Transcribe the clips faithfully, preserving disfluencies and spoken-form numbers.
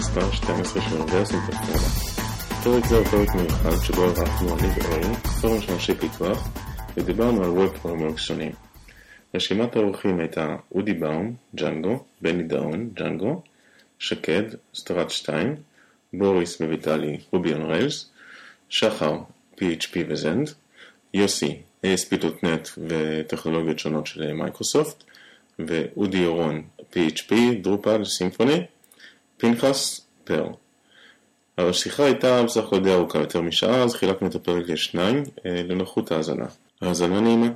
מספר שתים עשרה של אוניברסיטת פלטפורמה. פרק זה הוא פרק מיוחד שבו ערכנו אני ואורי, פורום של אנשי פיתוח, ודיברנו על ווב פריימוורקס שונים. רשימת האורחים הייתה אודי באום, ג'אנגו, בני דאון, ג'אנגו, שקד, סטראט שתיים, בוריס וויטלי, רובי און ריילס, שחר, פי אייץ' פי וזנד, יוסי, איי אס פי דוט נט וטכנולוגיות שונות של מייקרוסופט, ואודי יורון, פי אייץ' פי, דרופל, סימפוני, פנחס, פרל. השיחה הייתה בסך הכל די ארוכה יותר משעה, אז חילקנו את הפרק לשניים לנוחות ההאזנה. האזנה נעימה.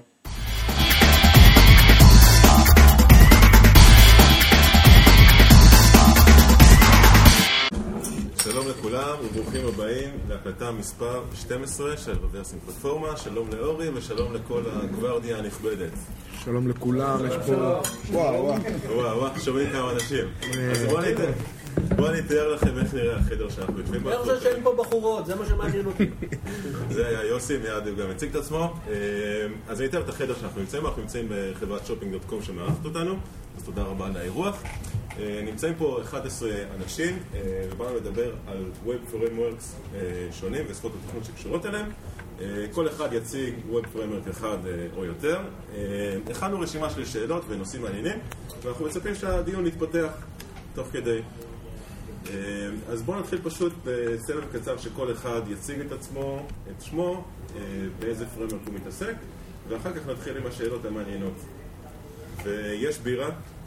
שלום לכולם וברוכים הבאים להקלטה מספר שתים עשרה של אוניברסיטת פלטפורמה. שלום לאורי ושלום לכל הגוורדיה הנכבדת. שלום לכולם, יש פה... וואו וואו וואו וואו, שומעים כמה אנשים. אז בואו ניתן בואו אני אתאר לכם איך נראה החדר שאנחנו יושבים בו. איך זה שאין פה בחורות? זה מה שמעניין אותי. זה היה יוסי, מיד הוא גם הציג את עצמו. אז אני אתאר את החדר שאנחנו נמצאים. אנחנו נמצאים בחברת שופינג דוט קום שמארחת אותנו, אז תודה רבה על האירוח. נמצאים פה אחד עשר אנשים, ובאנו לדבר על Web Frameworks שונים ושפות התכנות שקשורות אליהם. כל אחד יציג Web Framework אחד או יותר. הכנו רשימה של שאלות ונושאים מעניינים, ואנחנו מצפים שהדיון יתפתח תוך כדי. אז בואו נתחיל פשוט בסבב קצר שכל אחד יציג את עצמו, את שמו, באיזה פריימוורק הוא מתעסק, ואחר כך נתחיל עם השאלות המעניינות. ויש בירה,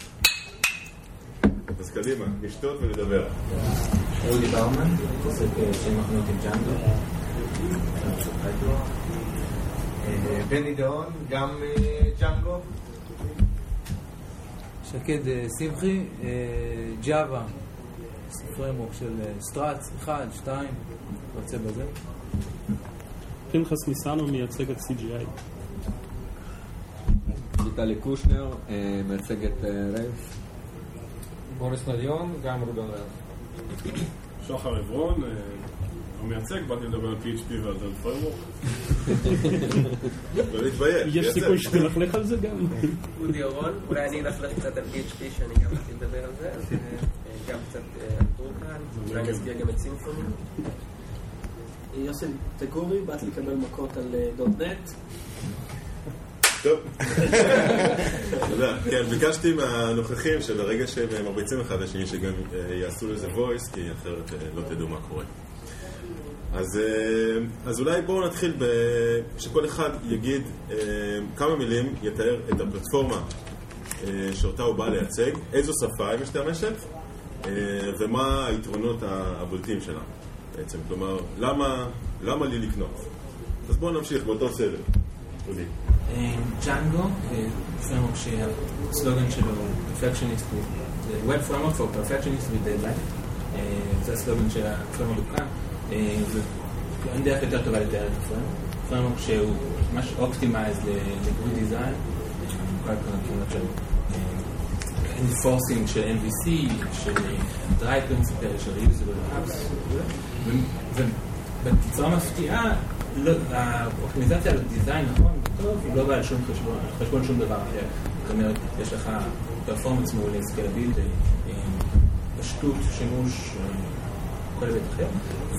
אז קדימה, לשתות ולדבר. אודי באומן, מתעסק שנים אחרונות עם ג'אנגו. בני דאון, גם ג'אנגו. שקד שמחי, ג'אווה, פריימוורק של סטראט, אחד, שתיים, רוצה בזה. פנחס מיסנו מייצג את סי ג'י איי. ויטלי קושנר, מייצג את רייב. בוריס נדיון, גם רודון רייב. שחר עברון, המייצג, באתי לדבר על פי אייץ' פי ועל דל פריימוורק. לא להתבייש. יש סיכוי שתלכלך על זה גם. אודי יורון, אולי אני אלכלך קצת על פי אייץ' פי שאני גם באתי לדבר על זה, אז גם קצת על טורקן, אולי אני אסביר גם את סימפוני. יוסי תגורי, באתי לקבל מכות על דוט נט. טוב. תודה. כן, ביקשתי מהנוכחים שברגע שהם מרביצים אחד לשני שגם יעשו לזה וויס, כי אחרת לא תדעו מה קורה. אז, אז אולי בואו נתחיל שכל אחד יגיד כמה מילים, יתאר את הפלטפורמה שאותה הוא בא לייצג, איזו שפה היא משתמשת, ומה היתרונות הבולטים שלה בעצם. כלומר, למה, למה לי לקנות? אז בואו נמשיך באותו סדר. אודי. ג'אנגו, פריימוורק שהסלוגן שלו Perfectionist with Web Framework for Perfectionist with Deadline. זה הסלוגן של הפריימוורק כאן. ואין דרך יותר טובה לתאר את הפריימוורק. פריימוורק שהוא ממש אופטימייז לגרוד דיזיין, כל הכוונות של enforcing של אם וי סי, של Drive Principle, של Reusable Apps, ובצורה מפתיעה, האופטימיזציה על דיזיין נכון וטוב, הוא לא בא על שום חשבון, חשבון שום דבר אחר. זאת אומרת, יש לך פרפורמנס מעולה, סקלביליטי, פשטות, שימוש, כל היבט אחר.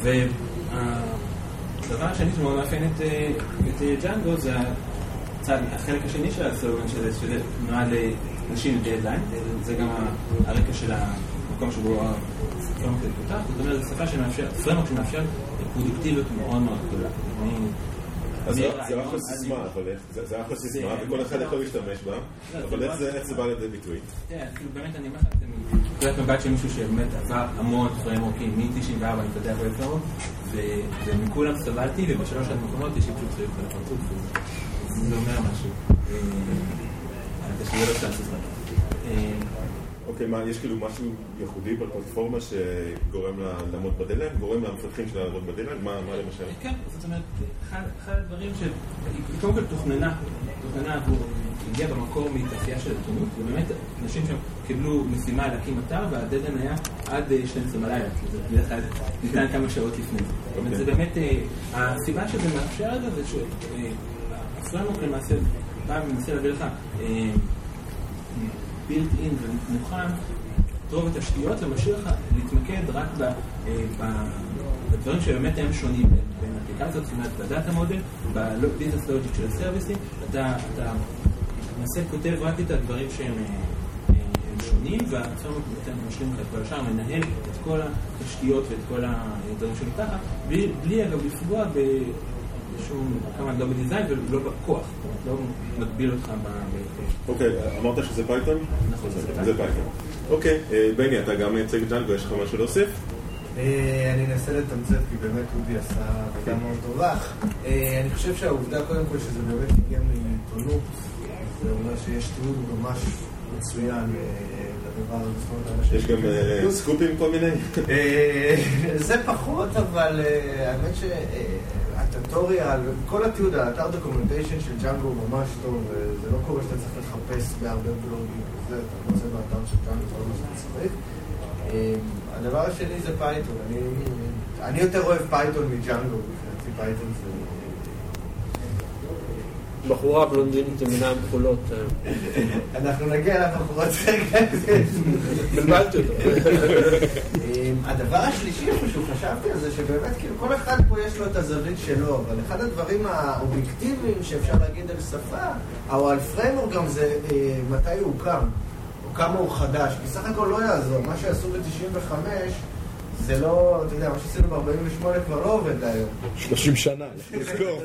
והדבר השני שמאוד מאפיין את ג'אנגו זה החלק השני של הסלוגן שזה, שזה נועד לאנשים דדליין, זה גם הרקע של המקום שבו הפריימוורק פותח. זאת אומרת, זו שפה שמאפשר, פריימוורק שמאפשר פרודוקטיביות מאוד מאוד גדולה. אז זה אחלה סיסמה, אבל זה אחלה סיסמה, וכל אחד יכול להשתמש בה, אבל איך זה בא לידי ביטוי? כן, כאילו באמת אני אומר לך, נקודת מבט של מישהו שבאמת עבר המון פריימוורקים, מ-תשעים וארבע אני פתח פריימוורק, ומכולם סבלתי, ובשלוש עד מקומות יש לי פשוט צריך לפרצות, וזה אומר משהו. זה לא סתם סיסמה. אוקיי, מה, יש כאילו משהו ייחודי בפלטפורמה שגורם לה לעמוד בדלן? גורם למפתחים שלה לעמוד בדלן? מה למשל? כן, זאת אומרת, אחד הדברים שהיא קודם כל תוכננה, תוכננה עבור, הגיעה במקור מתעשייה של עיתונות, ובאמת אנשים שם קיבלו משימה להקים אתר, והדלן היה עד שתים עשרה בלילה, זה בדרך כלל ניתן כמה שעות לפני. זאת אומרת, זה באמת, הסיבה שזה מאפשר את זה, זה שהפריימוורק למעשה בא ומנסה להביא לך built in ומוכן את רוב התשתיות, ומשאיר לך להתמקד רק ב, ב, בדברים שבאמת הם שונים בין אפליקציות, זאת אומרת, בדאטה מודל, בביזנס לוג'יק של הסרוויסים, אתה, אתה למעשה כותב רק את הדברים שהם שונים, והפרמורק משלים לך את כל השאר, מנהל את כל התשתיות ואת כל הדברים שמתחת, בלי, בלי אגב לפגוע בשום כמה לא בדיזיין ולא בכוח, לא מגביל אותך ב... אוקיי, אמרת שזה פייתון? נכון, זה פייתון. זה פייתון. אוקיי, בני, אתה גם מייצג ג'אנגו, יש לך משהו להוסיף? אני אנסה לתמצת, כי באמת אודי עשה עבודה מאוד טובה. אני חושב שהעובדה קודם כל שזה באמת הגיע מעיתונות, זה אומר שיש תיעוד ממש מצוין לדבר הזה. יש גם סקופים כל מיני? זה פחות, אבל האמת שהטוטוריאל, כל התיעוד, האתר דוקומנטיישן של ג'אנגו הוא ממש טוב, זה לא קורה שאתה צריך לחפש בהרבה בלוגים וזה, אתה רוצה באתר של ג'אנגו כל מה שאתה צריך. הדבר השני זה פייתון, אני יותר אוהב פייתון מג'אנגו, מבחינתי פייתון זה... בחורה בלונדינית עם עיניים כחולות. אנחנו נגיע לבחורות רגע. בלבלתי אותו. הדבר השלישי שהוא חשבתי על זה, שבאמת כאילו כל אחד פה יש לו את הזווית שלו, אבל אחד הדברים האובייקטיביים שאפשר להגיד על שפה, או על פריימוורק גם זה מתי הוא קם, או כמה הוא חדש, כי סך הכל לא יעזור, מה שעשו ב-תשעים וחמש זה לא, אתה יודע, מה שעשינו ב-ארבעים ושמונה כבר לא עובד היום. שלושים שנה, תזכור.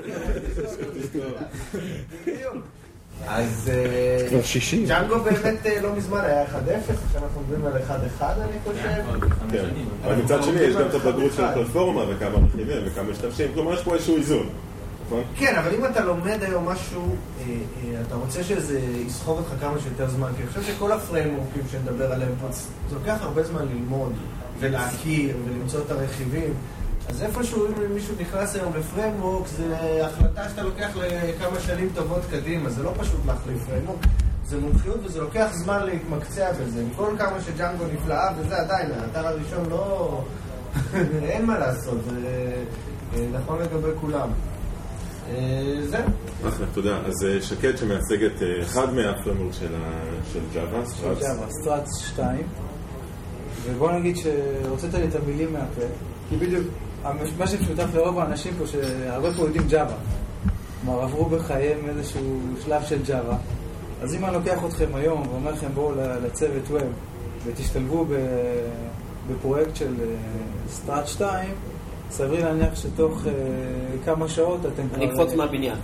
אז כבר שישים. ג'אנגו באמת לא מזמן היה אחד אפס, עכשיו אנחנו מדברים על אחד אחד אני חושב. כן, אבל מצד שני יש גם את הבגרות של הפלטפורמה וכמה רכיבים וכמה משתמשים, כלומר יש פה איזשהו איזון. כן, אבל אם אתה לומד היום משהו, אתה רוצה שזה יסחוב אותך כמה שיותר זמן, כי אני חושב שכל הפריימורקים שנדבר עליהם פה, זה לוקח הרבה זמן ללמוד ולהכיר ולמצוא את הרכיבים. אז איפשהו אם מישהו נכנס היום לפריימורק, זה החלטה שאתה לוקח לכמה שנים טובות קדימה, זה לא פשוט להחליף פריימורק, זה מומחיות וזה לוקח זמן להתמקצע בזה. עם כל כמה שג'אנגו נפלאה, וזה עדיין, האתר הראשון לא... אין מה לעשות, זה נכון לגבי כולם. זהו. אחלה, תודה. אז שקד שמייצגת אחד מהפריימורק של ג'אווה, סטראטס. ג'אווה, סטראטס שתיים. ובוא נגיד שהוצאת לי את המילים מהפה, כי בדיוק מה שמשותף לרוב האנשים פה, שהרבה פה יודעים ג'אווה. כלומר, עברו בחייהם איזשהו שלב של ג'אווה. אז אם אני לוקח אתכם היום ואומר לכם בואו לצוות ווב ותשתלבו בפרויקט של סטראטס שתיים, סברי להניח שתוך כמה שעות אתם... אני אקפוץ מהבניין.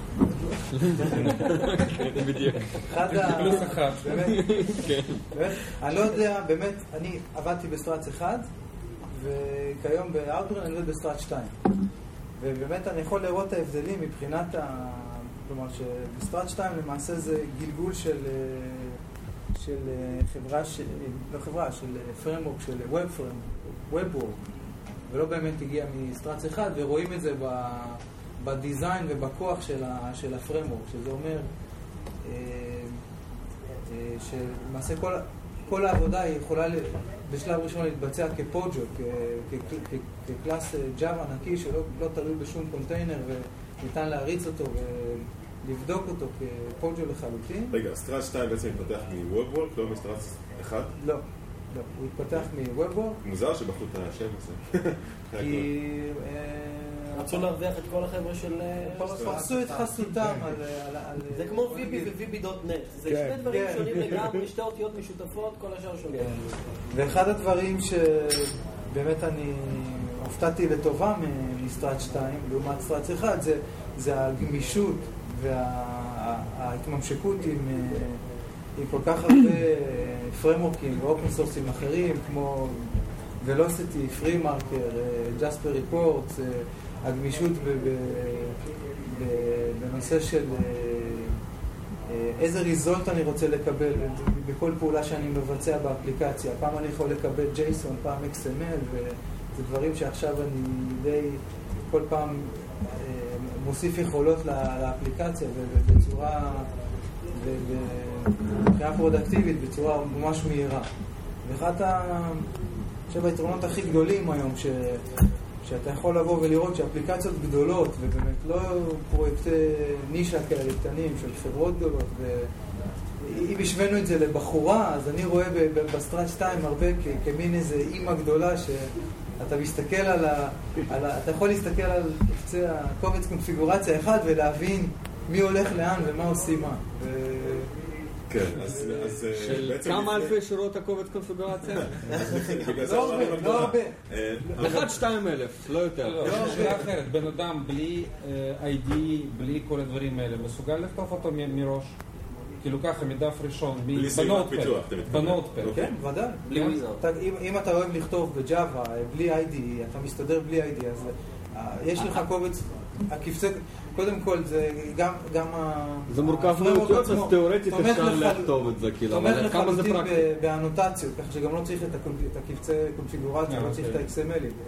בדיוק. אחד ה... פלוס אחת. באמת, אני לא יודע, באמת, אני עבדתי בסטראטס אחד, וכיום באאוטברן אני עובד בסטראטס שתיים. ובאמת אני יכול לראות את ההבדלים מבחינת ה... כלומר שבסטראטס שתיים למעשה זה גלגול של... של חברה, לא חברה, של פריימורק, של ווב פריימורק, ווב וורק. ולא באמת הגיע מסטראטס אחד, ורואים את זה בדיזיין ובכוח של, ה, של הפריימורק, שזה אומר אה, אה, שלמעשה כל, כל העבודה היא יכולה בשלב ראשון להתבצע כפוג'ו, כקלאס ג'אווה נקי שלא לא תלוי בשום קונטיינר וניתן להריץ אותו ולבדוק אותו כפוג'ו לחלוטין. רגע, סטראטס שתיים בעצם מתפתח מווב וורק, לא מסטראטס אחד? לא. לא, הוא התפתח מווב-וורק. מוזר שבחרו את השם הזה. כי... רצו להרוויח את כל החבר'ה של... פרסו את חסותם על... זה כמו ויבי וויבי דוט נט. זה שני דברים שונים לגמרי, שתי אותיות משותפות, כל השאר שונים. ואחד הדברים שבאמת אני הופתעתי לטובה מסטראטס שתיים, לעומת סטראטס אחד, זה הגמישות וההתממשקות עם... עם כל כך הרבה פריימורקים ואופן סורסים אחרים כמו Velocity, FreeMarker, Jasper Reports, הגמישות בנושא של איזה ריזולט אני רוצה לקבל בכל פעולה שאני מבצע באפליקציה. פעם אני יכול לקבל ג'ייסון, פעם אקס אם אל, וזה דברים שעכשיו אני די כל פעם מוסיף יכולות לאפליקציה ובצורה... ובחינה פרודקטיבית בצורה ממש מהירה. ואחד היתרונות הכי גדולים היום ש... שאתה יכול לבוא ולראות שאפליקציות גדולות ובאמת לא פרויקטי נישה כאלה קטנים של חברות גדולות אם השווינו את זה לבחורה, אז אני רואה בסטרט שתיים הרבה כמין איזה אימא גדולה שאתה מסתכל על ה... על ה... אתה יכול להסתכל על קובץ הקובץ קונפיגורציה אחד ולהבין מי הולך לאן ומה עושים מה. כן, אז בעצם... כמה אלפי שורות הקובץ קונפיגורציה? לא הרבה, לא הרבה. אחד, שתיים אלף, לא יותר. לא, שאלה אחרת, בן אדם בלי איי די, בלי כל הדברים האלה, מסוגל לכתוב אותו מראש? כאילו ככה, מדף ראשון, בנוטפד. כן, ודאי. אם אתה אוהב לכתוב בג'אווה, בלי איי די, אתה מסתדר בלי איי די, אז יש לך קובץ, הקבצי, קודם כל זה גם... זה מורכב מאוד, אז תיאורטית אפשר לכתוב את זה, כאילו, תומך לחלוטין באנוטציות, ככה שגם לא צריך את הקבצי קונפיגורציה, לא צריך את ה-אקס אם אל'ים.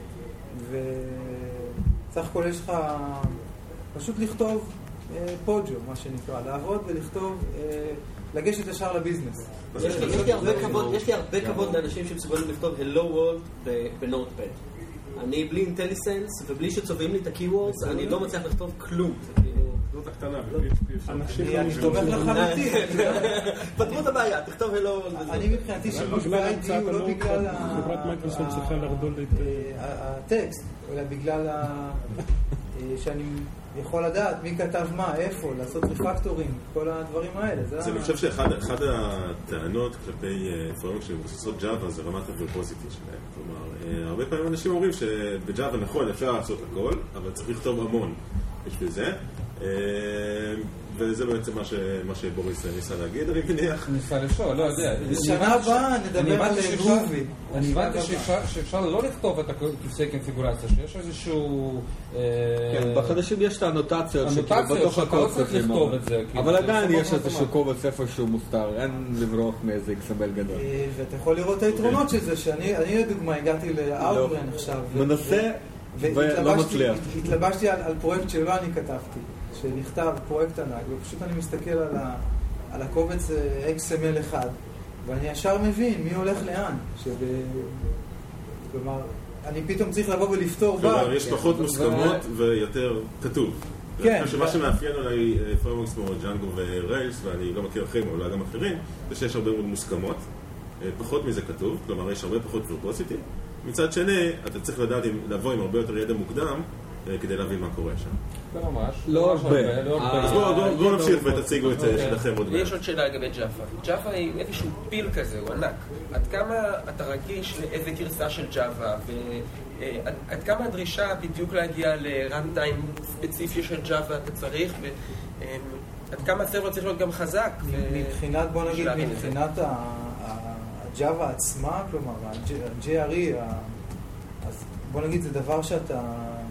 וסך הכל יש לך פשוט לכתוב פוג'ו, מה שנקרא, לעבוד ולכתוב, לגשת ישר לביזנס. יש לי הרבה כבוד לאנשים שמסוגלים לכתוב Hello World בנוטפד. אני בלי אינטליסנס ובלי שצובעים לי את הקיוורדס, אני לא מצליח לכתוב כלום. זאת הקטנה, אני תומך לחלוטין. פתרו את הבעיה, תכתוב Hello World. אני מבחינתי שימוש ב-איי די הוא לא בגלל הטקסט, אלא בגלל שאני יכול לדעת מי כתב מה, איפה, לעשות ריפקטורים, כל הדברים האלה. אני חושב שאחד הטענות כלפי פרמורק שמבוססות ג'אווה זה רמת הוורבוסיטי שלהם. כלומר, הרבה פעמים אנשים אומרים שבג'אווה נכון אפשר לעשות הכל, אבל צריך לכתוב המון בשביל זה. וזה בעצם מה שבוריס ניסה להגיד, אני מניח. ניסה לשאול, לא יודע. בשנה הבאה נדבר על גרובי. אני הבנתי שאפשר לא לכתוב את הקבצי קונפיגורציה, שיש איזשהו... כן, בחדשים יש את האנוטציות אנוטציות שאתה לא צריך לכתוב את זה. אבל עדיין יש איזשהו קובץ איפשהו מוסתר, אין לברוח מאיזה אקס אם אל גדול. ואתה יכול לראות את היתרונות של זה, שאני לדוגמה הגעתי לאוטברן עכשיו. מנסה ולא מצליח. התלבשתי על פרויקט שלא אני כתבתי. שנכתב פרויקט ענק, ופשוט אני מסתכל על, ה, על הקובץ אקס אם אל אחד, ואני ישר מבין מי הולך לאן. שב... כלומר, אני פתאום צריך לבוא ולפתור בה. כלומר, יש פחות מוסכמות ויותר כתוב. כן. שמה שמאפיין אולי פרמורקס כמו ג'אנגו וריילס, ואני לא מכיר אחרים, אולי גם אחרים, זה שיש הרבה מאוד מוסכמות, פחות מזה כתוב, כלומר, יש הרבה פחות ורבוסיטי. מצד שני, אתה צריך לדעת לבוא עם הרבה יותר ידע מוקדם, כדי להבין מה קורה שם. לא ממש. לא הרבה. אז בואו נמשיך ותציגו את שלכם עוד מעט. יש עוד שאלה לגבי ג'אווה. ג'אווה היא איזשהו פיל כזה, הוא ענק. עד כמה אתה רגיש לאיזה גרסה של ג'אווה, ועד כמה הדרישה בדיוק להגיע לרנטיים ספציפי של ג'אווה אתה צריך, ועד כמה הסרבר צריך להיות גם חזק. מבחינת, בוא נגיד, מבחינת הג'אווה עצמה, כלומר, ה-ג'יי אר אי, אז בוא נגיד, זה דבר שאתה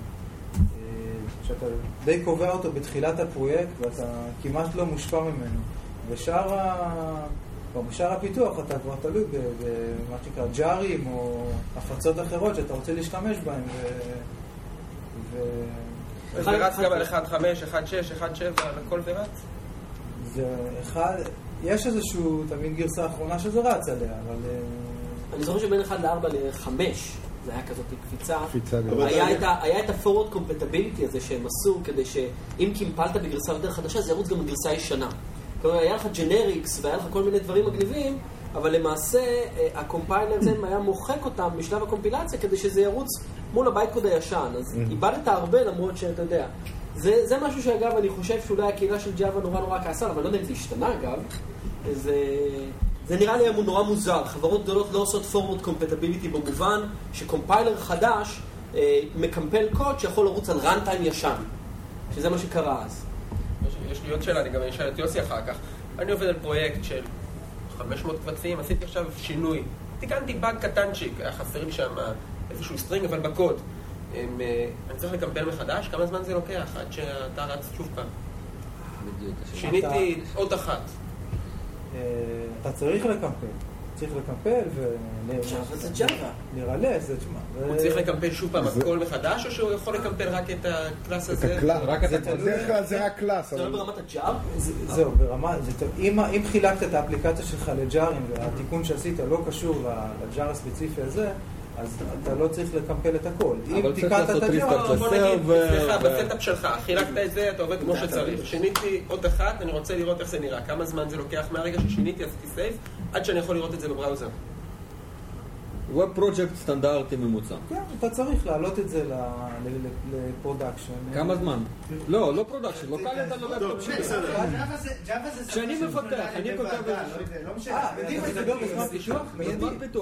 שאתה די קובע אותו בתחילת הפרויקט ואתה כמעט לא מושפע ממנו. ושאר ה... בשאר הפיתוח אתה כבר תלוי במה שנקרא ג'ארים או הפצות אחרות שאתה רוצה להשתמש בהן. ו... זה רץ גם על אחד חמש, אחד שש, אחד שבע, וכל זה רץ? זה אחד... יש איזשהו תמיד גרסה האחרונה שזה רץ עליה, אבל... אני זוכר שבין אחד לארבע לחמש זה היה כזאת קפיצה. היה את ה-forward compatibility הזה שהם עשו, כדי שאם קימפלת בגרסה יותר חדשה, זה ירוץ גם בגרסה ישנה. כלומר, היה לך ג'נריקס והיה לך כל מיני דברים מגניבים, אבל למעשה הקומפיילר הזה היה מוחק אותם בשלב הקומפילציה, כדי שזה ירוץ מול הבייט קוד הישן. אז איבדת הרבה למרות שאתה יודע. זה משהו שאגב, אני חושב שאולי הקהילה של ג'אווה נורא נורא כעסה, אבל אני לא יודע אם זה השתנה אגב. זה... זה נראה לי נורא מוזר. חברות גדולות לא עושות forward compatibility במובן שקומפיילר חדש אה, מקמפל קוד שיכול לרוץ על runtime ישן. שזה מה שקרה אז. יש לי עוד שאלה, אני גם אשאל את יוסי אחר כך. אני עובד על פרויקט של חמש מאות קבצים, עשיתי עכשיו שינוי. תיקנתי באג קטנצ'יק, היה חסרים שם איזשהו סטרינג אבל בקוד. הם, אה, אני צריך לקמפל מחדש, כמה זמן זה לוקח עד שאתה רץ שוב פעם? שיניתי עוד אחת. אתה צריך לקמפל, צריך לקמפל ו... זה ג'אווה. נראה זה, תשמע. הוא צריך לקמפל שוב פעם הכל מחדש, או שהוא יכול לקמפל רק את הקלאס הזה? את הקלאס, בדרך כלל זה רק קלאס. זה לא ברמת הג'אר? זהו, ברמה, אם חילקת את האפליקציה שלך לג'ארים, והתיקון שעשית לא קשור לג'אר הספציפי הזה, אז אתה לא צריך לקמפל את הכל. אבל צריך לעשות ריסטארט לסרבר. סליחה, בסטאפ שלך, חילקת את זה, אתה עובד כמו שצריך. שיניתי עוד אחת, אני רוצה לראות איך זה נראה. כמה זמן זה לוקח מהרגע ששיניתי, עשיתי סייב, עד שאני יכול לראות את זה בבראוזר. ווב פרוג'קט סטנדרטי ממוצע. כן, אתה צריך להעלות את זה לפרודקשן. כמה זמן? לא, לא פרודקשן, לא קל אתה לא טוב, בסדר. כשאני מפתח, אני כותב את זה. לא משנה. אה, בדיוק, זה לא בזמן פיתוח? בזמן פיתוח.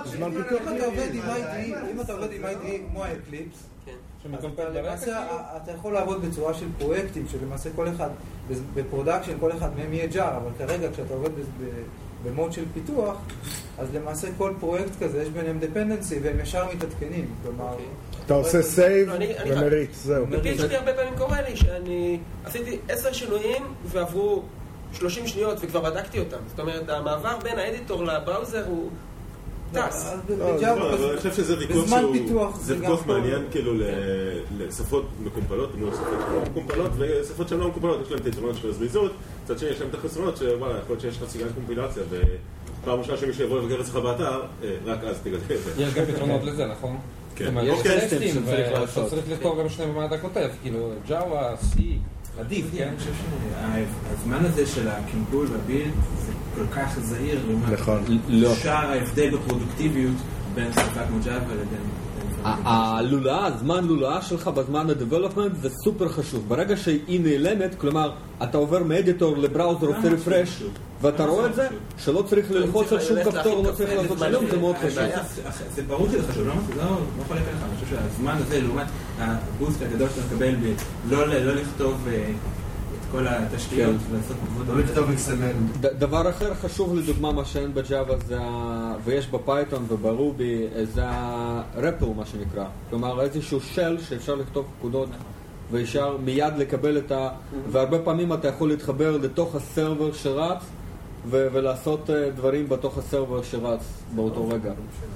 אם אתה עובד עם איי די איי כמו האקליפס, שמקמפל למעשה אתה יכול לעבוד בצורה של פרויקטים, שלמעשה כל אחד, בפרודקשן כל אחד מהם יהיה ג'אר, אבל כרגע כשאתה עובד במוד של פיתוח, אז למעשה כל פרויקט כזה יש ביניהם דפנדנסי והם ישר מתעדכנים, כלומר... אתה עושה סייב ומריץ, זהו. ב-פי אייץ' פי הרבה פעמים קורה לי שאני עשיתי עשר שינויים ועברו שלושים שניות וכבר בדקתי אותם. זאת אומרת, המעבר בין האדיטור לבראוזר הוא טס. אני חושב שזה ויכוח מעניין כאילו לשפות מקומפלות מול שפות שלא מקומפלות, ושפות שהן לא מקומפלות יש להם את היתרונות של הזריזות, מצד שני יש להם את החסרונות שוואלה, יכול להיות שיש לך סיגן קומפילציה ופעם ראשונה שמישהו יבוא לבקר אצלך באתר, רק אז תגלה את זה. יש גם פתרונות לזה, נכון? כן. יש טסטים וצריך לכתוב גם שני במה אתה כותב, כאילו ג'אווה, סי, עדיף, כן? אני חושב שהזמן הזה של הקימפול והבילד זה כל כך זהיר לעומת שער ההבדל בפרודוקטיביות בין שפה כמו ג'אווה לבין... הלולאה, הזמן לולאה שלך בזמן הדבלופמנט זה סופר חשוב. ברגע שהיא נעלמת, כלומר, אתה עובר מאדיטור לבראוזר עושה רפרש ואתה רואה את זה, שלא צריך ללחוץ על שום כפתור, לא צריך לעשות שלום, זה מאוד חשוב. זה ברור שזה חשוב, לא חולק עליך, אני חושב שהזמן הזה לעומת הבוסט הגדול שאתה מקבל לא לכתוב כל התשתיות ולעשות עבודה. לא לכתוב אקס אם אל. דבר אחר חשוב לדוגמה מה שאין בג'אווה ויש בפייתון וברובי זה הרפל מה שנקרא. כלומר איזשהו של שאפשר לכתוב פקודות ואפשר מיד לקבל את ה... והרבה פעמים אתה יכול להתחבר לתוך הסרבר שרץ ולעשות דברים בתוך הסרבר שרץ באותו רגע.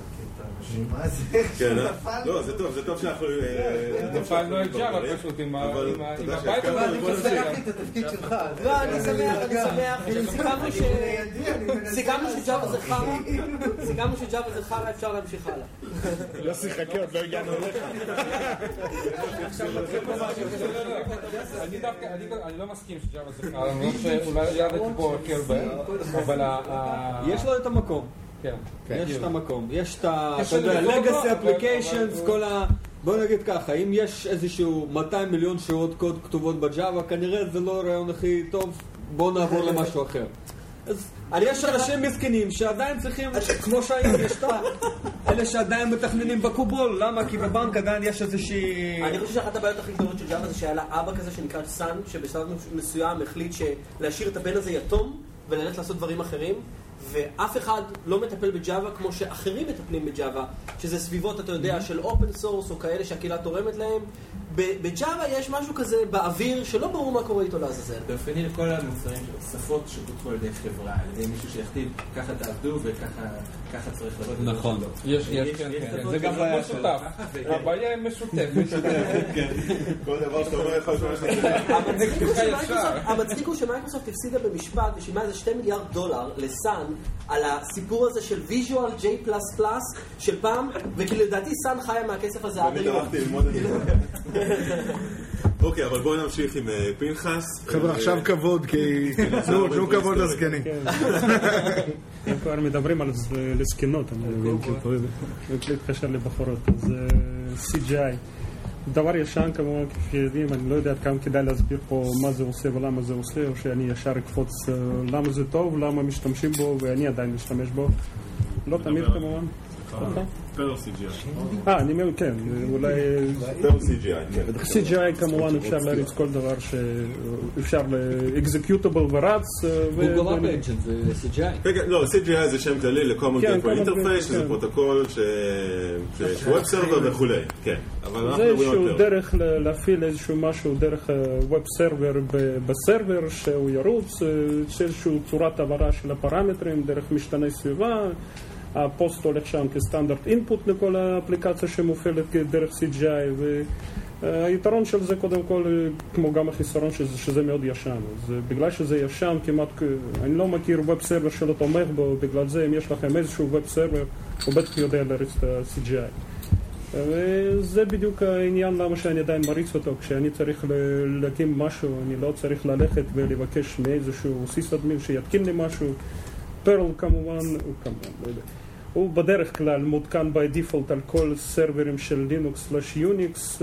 מה זה? כן, לא, זה טוב, זה טוב שאנחנו... נפלנו את ג'אווה פשוט עם הבית הזה. אני פשוט לקחתי את התפקיד שלך. לא, אני שמח, אני שמח. סיכמנו שג'אווה זה חרא, סיכמנו שג'אווה זה חרא, אפשר להמשיך הלאה. לא שיחקי, עוד לא הגענו אליך. אני לא מסכים שג'אווה זה חרא, אני חושב שאולי יעדת פה קרבה, אבל... יש לו את המקום. יש את המקום, יש את ה-legacy applications, כל ה... בוא נגיד ככה, אם יש איזשהו מאתיים מיליון שעות קוד כתובות בג'אווה, כנראה זה לא הרעיון הכי טוב, בוא נעבור למשהו אחר. אז יש אנשים מסכנים שעדיין צריכים, כמו שהיום יש את אלה שעדיין מתכננים בקובול, למה? כי בבנק עדיין יש איזושהי... אני חושב שאחת הבעיות הכי גדולות של ג'אווה זה שהיה לה אבא כזה שנקרא סאן, שבשלב מסוים החליט להשאיר את הבן הזה יתום וללכת לעשות דברים אחרים. ואף אחד לא מטפל בג'אווה כמו שאחרים מטפלים בג'אווה, שזה סביבות, אתה יודע, של אופן סורס או כאלה שהקהילה תורמת להם. בג'אווה יש משהו כזה באוויר שלא ברור מה קורה איתו לעזאזל. באופני לכל המוצרים של שפות שפותחו על ידי חברה, על ידי מישהו שיכתיב ככה תעבדו וככה צריך לעבוד. נכון, יש, יש, כן, כן. זה גם לא משותף. הבעיה היא משותפת. כל דבר שאתה אומר יכול להיות המצחיק הוא שמייקרוסופט הפסידה במשפט ושילמה איזה שתי מיליארד דולר לסאן על הסיפור הזה של ויז'ואל ג'יי פלאס פלאס של פעם, וכי לדעתי סאן חיה מהכסף הזה עד היום. תמיד הלכתי ללמוד את זה. אוקיי, אבל בואו נמשיך עם פנחס. חבר'ה, עכשיו כבוד, כי... תנו כבוד לזקנים. אם כבר מדברים על לזקנות, אני מבין, כאילו, להתקשר לבחורות, אז סי ג'י איי. דבר ישן כמובן, כפי שיודעים, אני לא יודע כמה כדאי להסביר פה מה זה עושה ולמה זה עושה, או שאני ישר אקפוץ למה זה טוב, למה משתמשים בו, ואני עדיין משתמש בו. לא תמיד כמובן. פר סי ג'י איי. אה, אני אומר, כן, אולי... פר סי ג'י איי, כן. סי ג'י איי כמובן אפשר להריץ כל דבר שאפשר ל-executable ורץ. גוגל אפ אנג'ן זה סי ג'י איי. לא, סי ג'י איי זה שם כללי ל-Common Gateway Interface, שזה פרוטוקול של ווב סרבר וכולי, כן. זה איזשהו דרך להפעיל איזשהו משהו דרך ווב סרבר בסרבר שהוא ירוץ, איזשהו צורת העברה של הפרמטרים דרך משתנה סביבה. הפוסט הולך שם כסטנדרט אינפוט לכל האפליקציה שמופעלת דרך סי ג'י איי היתרון של זה קודם כל, כמו גם החיסרון שזה, שזה מאוד ישן. אז בגלל שזה ישן, כמעט, אני לא מכיר ווב סרבר שלא תומך בו, בגלל זה אם יש לכם איזשהו ווב סרבר, הוא בטח יודע להריץ את ה-סי ג'י איי. וזה בדיוק העניין למה שאני עדיין מריץ אותו. כשאני צריך להקים משהו, אני לא צריך ללכת ולבקש מאיזשהו סיס-אדמין שיתקין לי משהו. פרל כמובן, הוא כמובן, לא יודע. הוא בדרך כלל מותקן by default על כל סרברים של לינוקס/יוניקס,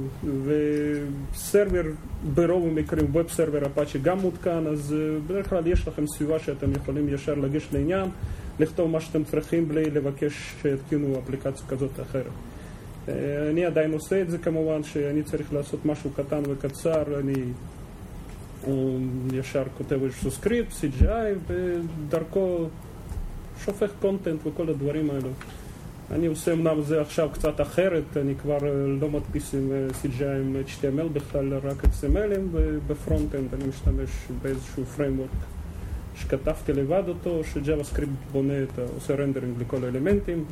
וסרבר ברוב המקרים, ווב סרבר אפאצ'י גם מותקן, אז בדרך כלל יש לכם סביבה שאתם יכולים ישר לגש לעניין, לכתוב מה שאתם צריכים בלי לבקש שיתקינו אפליקציה כזאת או אחרת. אני עדיין עושה את זה כמובן, שאני צריך לעשות משהו קטן וקצר, אני ישר כותב איזשהו סקריפט, סי ג'י איי, ודרכו שופך קונטנט וכל הדברים האלו. אני עושה אמנם זה עכשיו קצת אחרת, אני כבר לא מדפיס עם סי ג'י איי עם אייץ' טי אם אל בכלל, רק אקס אם אל'ים, ובפרונט-אנד אני משתמש באיזשהו פריימוורק שכתבתי לבד אותו, שג'אווה-סקריפט בונה, עושה רנדרינג לכל האלמנטים.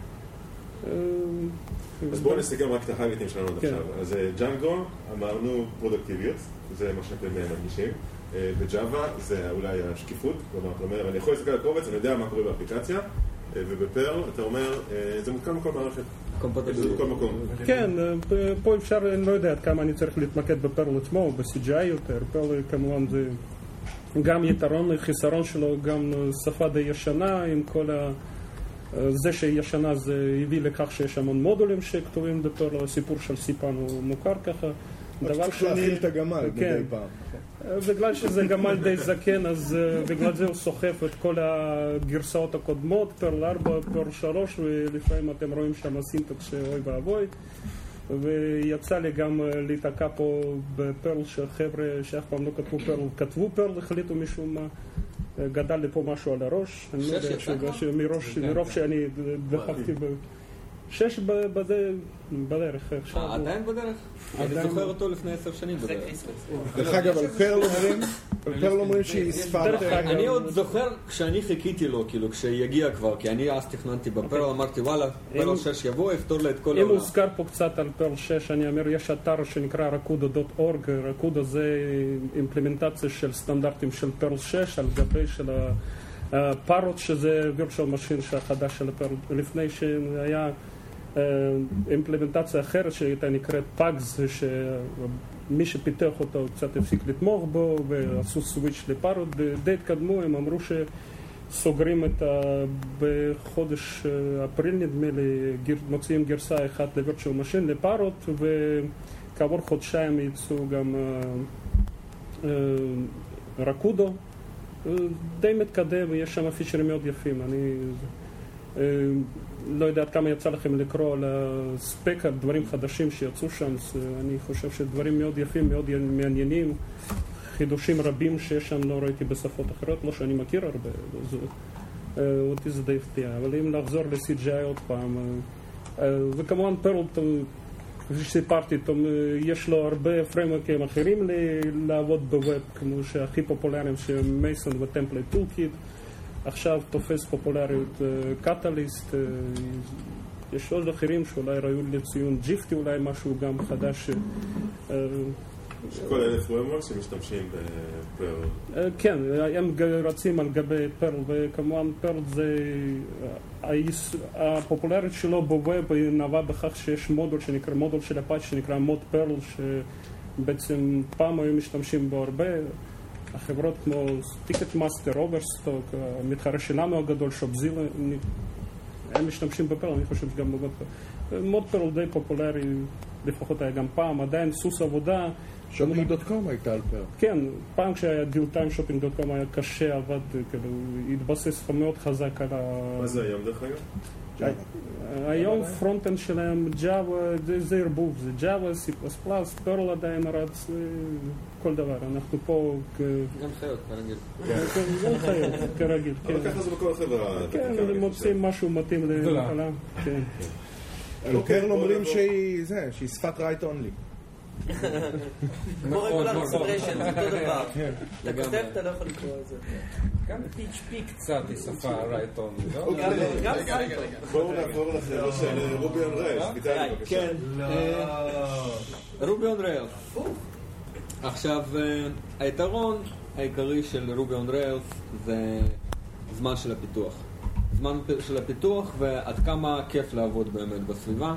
אז בואו נסתכל רק את ההייליטים שלנו עד עכשיו. אז ג'אנגו, אמרנו פרודקטיביות, זה מה שאתם מדגישים. בג'אווה זה אולי השקיפות, כלומר, אתה אומר, אני יכול להסתכל על קובץ, אני יודע מה קורה באפליקציה, ובפרל אתה אומר, זה מותקן בכל מערכת. קומפטיביליות. בכל מקום. כן, פה אפשר, אני לא יודע עד כמה אני צריך להתמקד בפרל עצמו, ב-סי ג'י איי יותר. פרל כמובן זה גם יתרון, חיסרון שלו, גם שפה די ישנה, עם כל ה... זה שהיא ישנה זה הביא לכך שיש המון מודולים שכתובים בפרל, הסיפור של סיפן הוא מוכר ככה. דבר שני... צריך להכיל את הגמל מדי פעם. בגלל שזה גמל די זקן, אז בגלל זה הוא סוחף את כל הגרסאות הקודמות, פרל ארבע, פרל שלוש, ולפעמים אתם רואים שם סינטקס שאוי ואבוי. ויצא לי גם להתעקע פה בפרל שחבר'ה שאף פעם לא כתבו פרל, כתבו פרל, החליטו משום מה. גדל לי פה משהו על הראש, אני לא יודע שמרוב שאני דחקתי ב... שש בדרך. עדיין בדרך? אני זוכר אותו לפני עשר שנים בדרך. דרך אגב, על פרל אומרים, פרל אומרים שהיא שפת... אני עוד זוכר כשאני חיכיתי לו, כאילו, כשיגיע כבר, כי אני אז תכננתי בפרל, אמרתי וואלה, פרל שש יבוא, יפתור לה את כל העולם. אם הוזכר פה קצת על פרל שש, אני אומר, יש אתר שנקרא רקודו דוט אורג, רקודו זה אימפלמנטציה של סטנדרטים של פרל שש, על גבי של הפארוט, שזה וירטואל משין החדש של הפרל, לפני שהיה אימפלמנטציה אחרת שהייתה נקראת פאגס, שמי שפיתח אותו קצת הפסיק לתמוך בו ועשו סוויץ' לפארוט, די התקדמו, הם אמרו שסוגרים את ה... בחודש אפריל נדמה לי, מוציאים גרסה אחת לווירטואל משין לפארוט, וכעבור חודשיים יצאו גם רקודו, די מתקדם ויש שם פיצ'רים מאוד יפים. אני לא יודע עד כמה יצא לכם לקרוא על הספק, על דברים חדשים שיצאו שם, אני חושב שדברים מאוד יפים, מאוד מעניינים, חידושים רבים שיש שם לא ראיתי בשפות אחרות, לא שאני מכיר הרבה, אז אותי זה די הפתיע. אבל אם נחזור ל-סי ג'י איי עוד פעם, וכמובן פרל, כפי שסיפרתי, יש לו הרבה פריימוורקים אחרים לעבוד בווב, כמו שהכי פופולריים שמייסון וטמפלייט טולקיט, עכשיו תופס פופולריות קטליסט, יש עוד אחרים שאולי ראו לציון ג'יפטי, אולי משהו גם חדש. שכל אלה פריימוורק שמשתמשים בפרל. כן, הם רצים על גבי פרל, וכמובן פרל זה, הפופולריות שלו בווב נבע בכך שיש מודול שנקרא, מודול של אפאצ'י שנקרא מוד פרל, שבעצם פעם היו משתמשים בו הרבה. החברות כמו טיקט מאסטר, אוברסטוק, המתחרה שלנו הגדול, שופזיל, הם משתמשים בפרל, אני חושב שגם במוד פרל. מוד פרל די פופולרי, לפחות היה גם פעם, עדיין סוס עבודה. שופינג דוט קום הייתה על פרל. כן, פעם כשהיה דיל טיים שופינג דוט קום היה קשה, עבד, כאילו, התבסס מאוד חזק על ה... מה זה היום דרך אגב? היום פרונט-אנד שלהם ג'אווה, זה ערבוב, זה ג'אווה, סי פלס פלס, פרל עדיין רץ, כל דבר. אנחנו פה... גם חיות, כרגיל. גם חיות, כרגיל. אבל ככה זה בכל החברה. כן, מוצאים משהו מתאים למחלה. על פרל אומרים שהיא שפת רייט אונלי. כמו רגולר אקספרשן, זה אותו דבר. אתה כותב, אתה לא יכול לקרוא את זה. גם פי אייץ' פי קצת היא שפה רייטון, לא? גם פייתון. בואו נעבור לחברה של רובי און ריילס. כן. רובי און ריילס. עכשיו, היתרון העיקרי של רובי און ריילס זה זמן של הפיתוח. זמן של הפיתוח ועד כמה כיף לעבוד באמת בסביבה.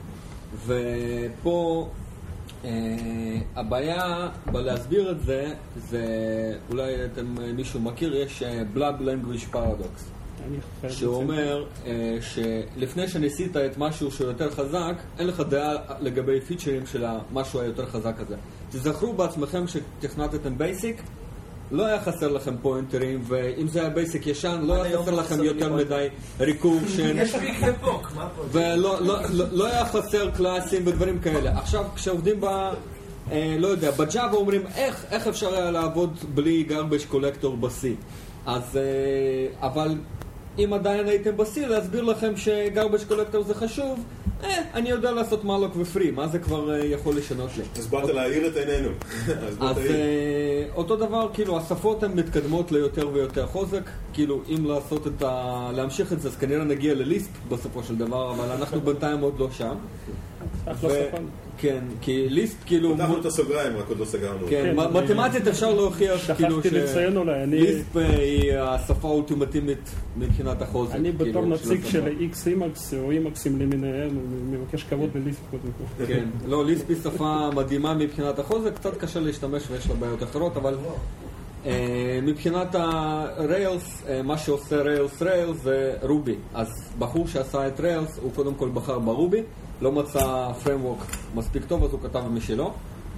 ופה אה, הבעיה בלהסביר את זה, זה אולי אתם מישהו מכיר, יש Blood Language Paradox, שהוא אומר אה, שלפני שניסית את משהו שהוא יותר חזק, אין לך דעה לגבי פיצ'רים של המשהו היותר חזק הזה. תזכרו בעצמכם שתכנתתם בייסיק, לא היה חסר לכם פוינטרים, ואם זה היה בייסיק ישן, לא היה חסר לכם יותר מדי ריקורשן. יש פיק ופוק, מה פה? ולא היה חסר קלאסים ודברים כאלה. עכשיו, כשעובדים ב... לא יודע, בג'אווה אומרים, איך אפשר היה לעבוד בלי garbage collector ב-C? אז... אבל אם עדיין הייתם ב-C, להסביר לכם ש-garbage collector זה חשוב, אה, אני יודע לעשות מלוק ופרי, מה זה כבר יכול לשנות לי? אז באת להעיר את עינינו. אז אותו דבר, כאילו, השפות הן מתקדמות ליותר ויותר חוזק, כאילו, אם לעשות את ה... להמשיך את זה, אז כנראה נגיע לליספ בסופו של דבר, אבל אנחנו בינתיים עוד לא שם. כן, כי ליספ כאילו... פתחנו את הסוגריים, רק עוד לא סגרנו. כן, מתמטית אפשר להוכיח כאילו שליספ היא השפה האולטימטימית מבחינת החוזק. אני בתור נציג של איקס אימקס או אימקסים למיניהם, מבקש כבוד לליספ קודם כל. כן, לא, ליספ היא שפה מדהימה מבחינת החוזק, קצת קשה להשתמש ויש לה בעיות אחרות, אבל מבחינת הריילס, מה שעושה ריילס ריילס זה רובי. אז בחור שעשה את ריילס הוא קודם כל בחר ברובי, לא מצא פריימוורק מספיק טוב, אז הוא כתב משלו.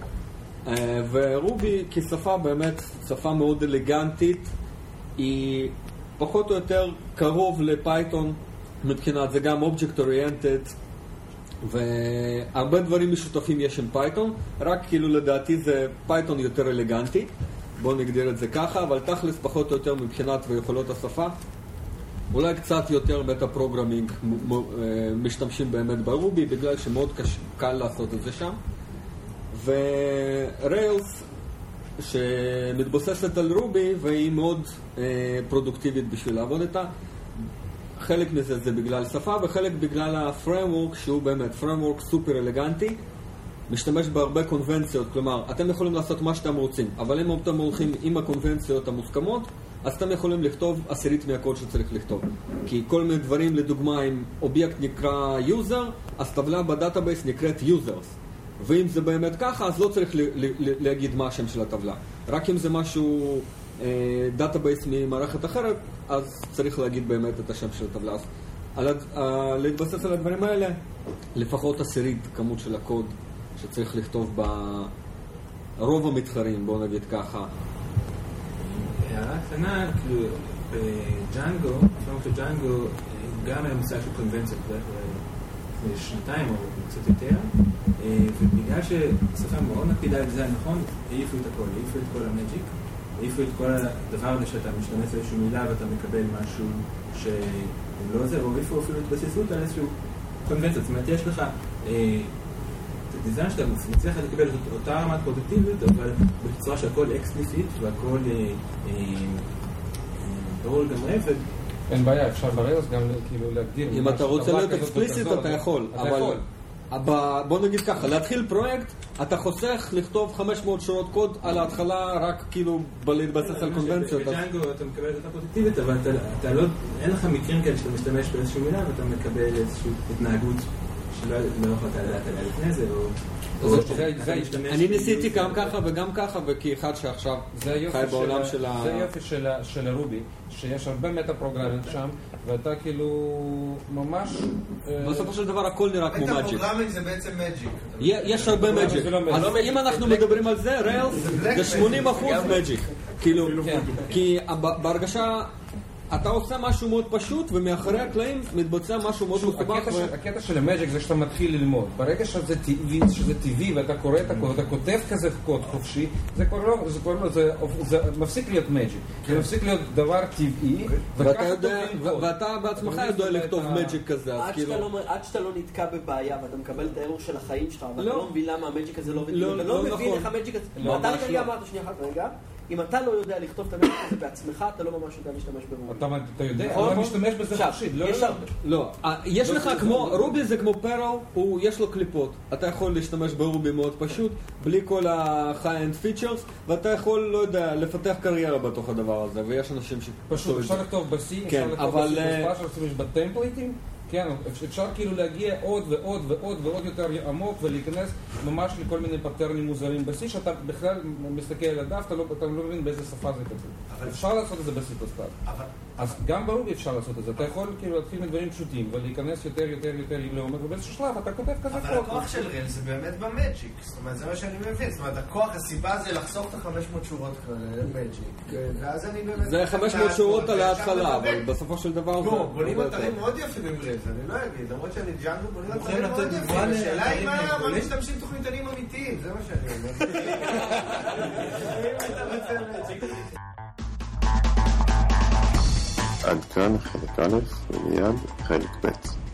ורובי כשפה באמת, שפה מאוד אלגנטית, היא פחות או יותר קרוב לפייתון מבחינת, זה גם אובייקט אוריינטד, והרבה דברים משותפים יש עם פייתון, רק כאילו לדעתי זה פייתון יותר אלגנטי, בואו נגדיר את זה ככה, אבל תכלס פחות או יותר מבחינת ויכולות השפה. אולי קצת יותר מטה-פרוגרמינג משתמשים באמת ברובי, בגלל שמאוד קל לעשות את זה שם. וריילס, שמתבוססת על רובי, והיא מאוד פרודוקטיבית בשביל לעבוד איתה. חלק מזה זה בגלל שפה, וחלק בגלל הפריימוורק, שהוא באמת פריימוורק סופר אלגנטי. משתמש בהרבה קונבנציות, כלומר, אתם יכולים לעשות מה שאתם רוצים, אבל אם אתם הולכים עם הקונבנציות המוסכמות, אז אתם יכולים לכתוב עשירית מהקוד שצריך לכתוב. כי כל מיני דברים, לדוגמה, אם אובייקט נקרא user, אז טבלה בדאטאבייס נקראת users. ואם זה באמת ככה, אז לא צריך להגיד מה השם של הטבלה. רק אם זה משהו, דאטאבייס ממערכת אחרת, אז צריך להגיד באמת את השם של הטבלה. אז להתבסס על הדברים האלה, לפחות עשירית כמות של הקוד שצריך לכתוב ברוב המתחרים, בואו נגיד ככה. הערה קטנה, כאילו, בג'אנגו, אפשר של ג'אנגו, גם היה מושג של קונבנציות לפני שנתיים או קצת יותר, ובגלל ששפה מאוד מקפידה על זה נכון, העיפו את הכל, העיפו את כל המג'יק, העיפו את כל הדבר הזה שאתה משתמש באיזושהי מילה ואתה מקבל משהו שהוא לא זה, או העיפו אפילו התבססות על איזשהו קונבנציות. זאת אומרת, יש לך דיזיין שאתה מצליח לקבל אותה רמת פרודוקטיביות, אבל בצורה שהכל אקספליסיט והכל ברור לגמרי. אין בעיה, אפשר בריילס גם כאילו להגדיר. אם אתה רוצה להיות אקספליסיט אתה יכול, אבל בוא נגיד ככה, להתחיל פרויקט, אתה חוסך לכתוב חמש מאות שורות קוד על ההתחלה רק כאילו להתבסס על קונבנציות. בג'אנגו אתה מקבל אותה פרודוקטיבית, אבל אין לך מקרים כאלה שאתה משתמש באיזושהי מילה ואתה מקבל איזושהי התנהגות שלא יכולת לדעת עליה לפני זה, או... אני ניסיתי גם ככה וגם ככה, וכאחד שעכשיו חי בעולם של ה... זה יופי של הרובי, שיש הרבה מטה-פרוגרמינג שם, ואתה כאילו ממש... בסופו של דבר הכל נראה כמו מג'יק. מטה-פרוגרמינג זה בעצם מג'יק. יש הרבה מג'יק. אז אם אנחנו מדברים על זה, ריילס זה שמונים אחוז מג'יק. כאילו, כי בהרגשה... אתה עושה משהו מאוד פשוט, ומאחורי הקלעים מתבצע משהו מאוד מסובך. הקטע של המג'יק זה שאתה מתחיל ללמוד. ברגע שזה טבעי ואתה קורא את הקוד, אתה כותב כזה קוד חופשי, זה כבר לא, זה כבר לא, זה מפסיק להיות מג'יק. זה מפסיק להיות דבר טבעי, ואתה בעצמך יודע לכתוב מג'יק כזה. עד שאתה לא נתקע בבעיה, ואתה מקבל את האירור של החיים שלך, ואתה לא מבין למה המג'יק הזה לא מבין, אתה לא מבין איך המג'יק הזה... אתה רגע אמרת שנייה אחת רגע, אם אתה לא יודע לכתוב את המג'יק הזה בעצמך, אתה לא ממש יודע להשתמש ברוב. אתה יודע, אתה לא משתמש בזה חופשית. לא, יש לך כמו, רובי זה כמו פרו, יש לו קליפות. אתה יכול להשתמש ברובי מאוד פשוט, בלי כל ה-high-end features, ואתה יכול, לא יודע, לפתח קריירה בתוך הדבר הזה, ויש אנשים ש... פשוט, אפשר לכתוב ב-C, אפשר לכתוב ב-C++, אפשר להשתמש בטמפליטים, כן, אפשר כאילו להגיע עוד ועוד ועוד ועוד יותר עמוק ולהיכנס ממש לכל מיני פטרנים מוזרים ב-C, שאתה בכלל מסתכל על הדף, אתה לא, אתה לא מבין באיזה שפה זה כתוב. אפשר לעשות את זה ב-C++. אז גם ברובי אפשר לעשות את זה. אתה יכול כאילו להתחיל מדברים פשוטים ולהיכנס יותר יותר יותר לעומק, ובאיזשהו שלב אתה כותב כזה קוד. אבל הכוח של רל זה באמת במג'יק. זאת אומרת, זה מה שאני מבין. זאת אומרת, הכוח, הסיבה זה לחסוך את ה-חמש מאות שורות כאלה, מג'יק. ואז אני באמת... זה חמש מאות שורות על ההתחלה, אבל בסופו של דבר... לא, בונים אתרים מאוד יפים עם רל, אני לא אגיד. למרות שאני ג'אנגו בונים אתרים מאוד יפים. השאלה היא מה משתמשים תוכניתנים אמיתיים, זה מה שאני אומר. עד כאן חלק א' ומיד חלק ב'.